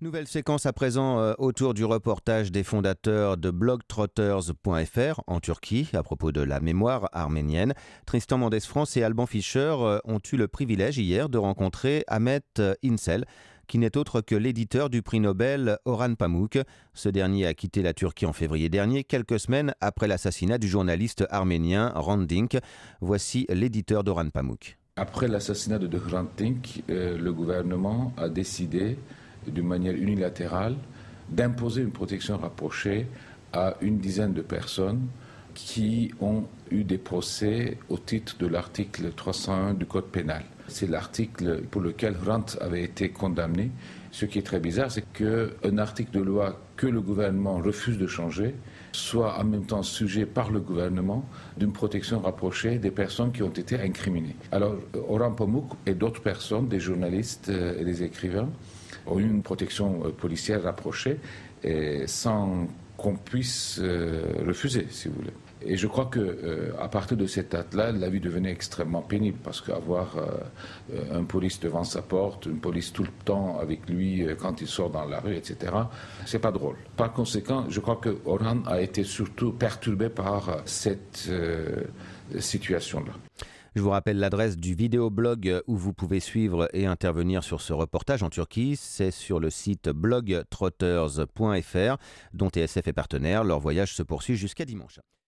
Nouvelle séquence à présent autour du reportage des fondateurs de blogtrotters.fr en Turquie à propos de la mémoire arménienne. Tristan Mendès France et Alban Fischer ont eu le privilège hier de rencontrer Ahmet İnsel, qui n'est autre que l'éditeur du prix Nobel Orhan Pamuk. Ce dernier a quitté la Turquie en février dernier, quelques semaines après l'assassinat du journaliste arménien Hrant Dink. Voici l'éditeur d'Orhan Pamuk. Après l'assassinat de Hrant Dink, le gouvernement a décidé d'une manière unilatérale d'imposer une protection rapprochée à une dizaine de personnes qui ont eu des procès au titre de l'article 301 du Code pénal. C'est l'article pour lequel Hrant avait été condamné. Ce qui est très bizarre, c'est qu'un article de loi que le gouvernement refuse de changer soit en même temps sujet par le gouvernement d'une protection rapprochée des personnes qui ont été incriminées. Alors, Orhan Pamuk et d'autres personnes, des journalistes et des écrivains, ont eu une protection policière rapprochée et sans qu'on puisse refuser, si vous voulez. Et je crois qu'à partir de cette date-là, la vie devenait extrêmement pénible parce qu'avoir un police devant sa porte, une police tout le temps avec lui quand il sort dans la rue, etc., c'est pas drôle. Par conséquent, je crois que Orhan a été surtout perturbé par cette situation-là. Je vous rappelle l'adresse du vidéoblog où vous pouvez suivre et intervenir sur ce reportage en Turquie. C'est sur le site blogtrotters.fr dont TSF est partenaire. Leur voyage se poursuit jusqu'à dimanche.